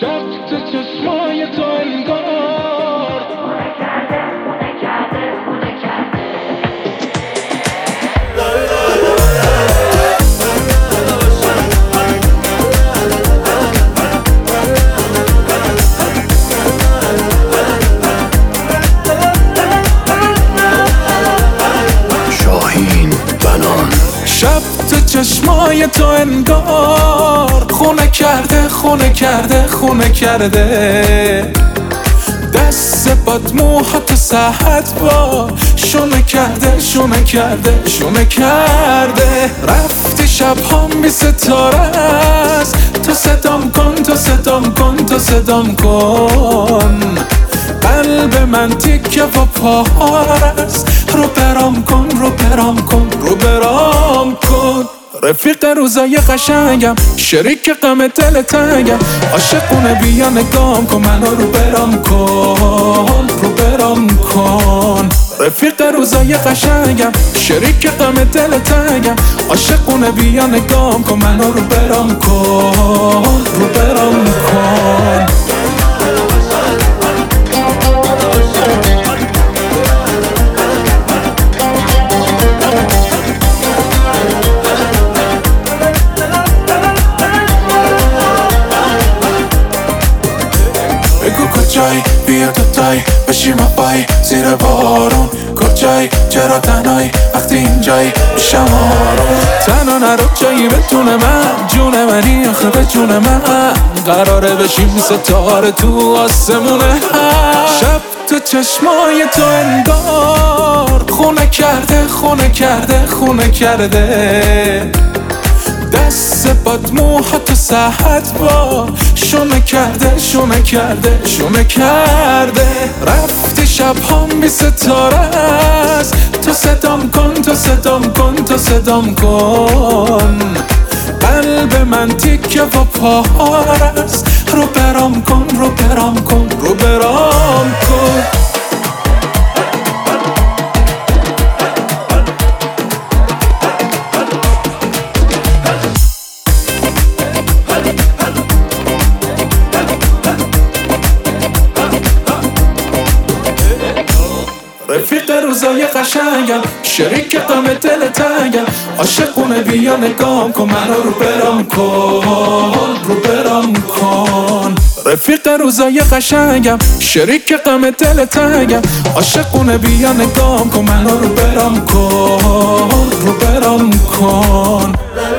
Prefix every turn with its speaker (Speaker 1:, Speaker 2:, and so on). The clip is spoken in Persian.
Speaker 1: شب تو چشمای تو انگار
Speaker 2: شاهین بنان.
Speaker 3: شب تو چشمای تو انگار خونه کرده خونه کرده خونه کرده، دست باد موهات ساحت با شونه کرده شونه کرده شونه کرده. رفتی شبهام بی ستاره است، تو صدام کن تو صدام کن تو صدام کن. قلب من تیکه و پارست، رو برام کن رو برام کن رو برام کن. رفیق روزای قشنگم، شریک غم دل تنگم، عاشقونه بیا نگام کن منو رو برام کن رو برام کن. رفیق روزای قشنگم، شریک غم دل تنگم، عاشقونه بیا نگام کن منو رو برام کن رو برام کن. کجایی بیا دوتایی بشیم پای زیر بارون، کجایی چرا تنهایی وقتی اینجایی میشم آروم. تنها نرو جایی بتونه من جون منی آخه به جون من، قراره بشیم ستاره تو آسمونه. شب تو چشمای تو انگار خونه کرده خونه کرده خونه کرده، دست باد موهات ساحت با شونه کرده شونه کرده شونه کرده. رفتی شبهام بی ستاره است، تو صدام کن تو صدام کن تو صدام کن. قلب من تیکه و پارست، رو برام کن رو برام کن رو برام کن. رفیق روزای قشنگم، شریک غم دل تنگم، عاشقونه بیا نگام کن منو رو برام کن رو برام کن. رفیق روزای قشنگم، شریک غم دل تنگم، عاشقونه بیا نگام کن منو رو برام کن رو برام کن.